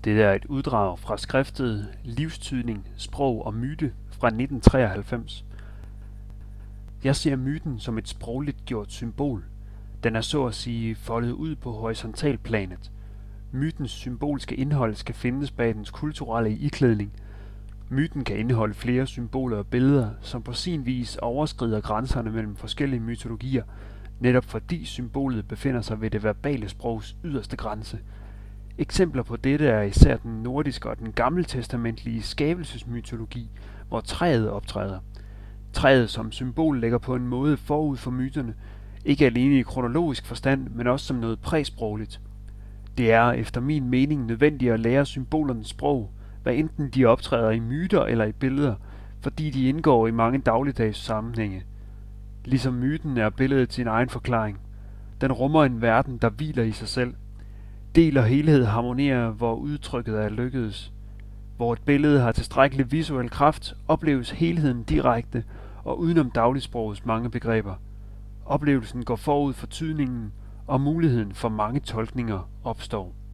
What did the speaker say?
Dette er et uddrag fra skriftet Livstydning, sprog og myte fra 1993. Jeg ser myten som et sprogligt gjort symbol. Den er så at sige foldet ud på horisontalplanet. Mytens symbolske indhold skal findes bag dens kulturelle iklædning. Myten kan indeholde flere symboler og billeder, som på sin vis overskrider grænserne mellem forskellige mytologier, netop fordi symbolet befinder sig ved det verbale sprogs yderste grænse. Eksempler på dette er især den nordiske og den gammeltestamentlige skabelsesmytologi, hvor træet optræder. Træet som symbol ligger på en måde forud for myterne, ikke alene i kronologisk forstand, men også som noget præsprogligt. Det er efter min mening nødvendigt at lære symbolernes sprog, hvad enten de optræder i myter eller i billeder, fordi de indgår i mange dagligdags sammenhænge. Ligesom myten er billedet sin egen forklaring. Den rummer en verden, der hviler i sig selv. Del og helhed harmonerer, hvor udtrykket er lykkedes. Hvor et billede har tilstrækkelig visuel kraft, opleves helheden direkte og udenom dagligsprogets mange begreber. Oplevelsen går forud for tydningen, og muligheden for mange tolkninger opstår.